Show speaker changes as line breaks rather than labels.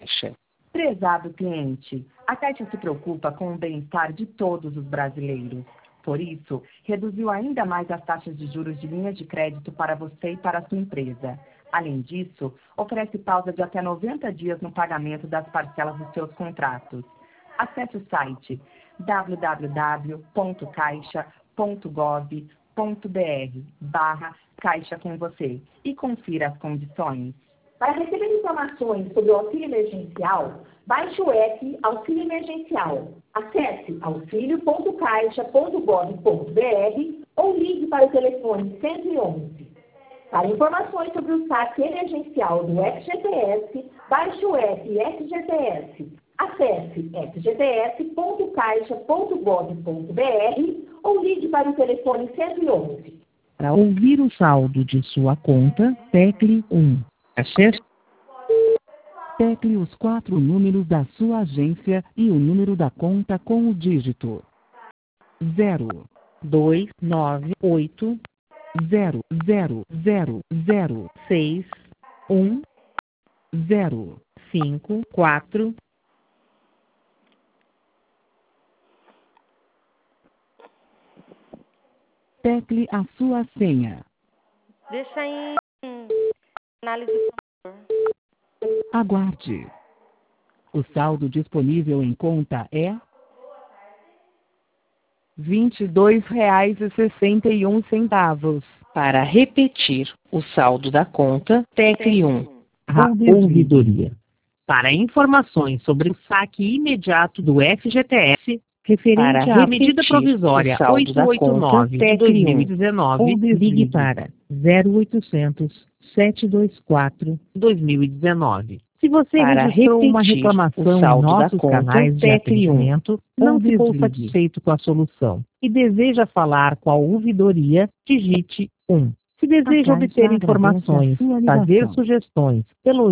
Caixa.
Prezado cliente, a Caixa se preocupa com o bem-estar de todos os brasileiros. Por isso, reduziu ainda mais as taxas de juros de linhas de crédito para você e para a sua empresa. Além disso, oferece pausa de até 90 dias no pagamento das parcelas dos seus contratos. Acesse o site www.caixa.gov.br/Caixa com você e confira as condições.
Para receber informações sobre o auxílio emergencial, baixe o app Auxílio Emergencial. Acesse auxilio.caixa.gov.br ou ligue para o telefone 111. Para informações sobre o saque emergencial do FGTS, baixe o app FGTS. Acesse fgts.caixa.gov.br ou ligue para o telefone 111.
Para ouvir o saldo de sua conta, tecle 1. Tecle os 4 números da sua agência e o número da conta com o dígito 0298 00061054. Tecle a sua senha.
Deixa em análise, por favor.
Aguarde. O saldo disponível em conta é R$ 22,61.
Para repetir o saldo da conta, tecle 1.
Ouvidoria. Para informações sobre o saque imediato do FGTS, referente à medida provisória 889 de 2019, ligue para 0800 724 2019. Se você registrou uma reclamação em nossos canais de atendimento, não ficou satisfeito com a solução e deseja falar com a ouvidoria, digite 1. Se deseja obter informações, fazer sugestões, elogios,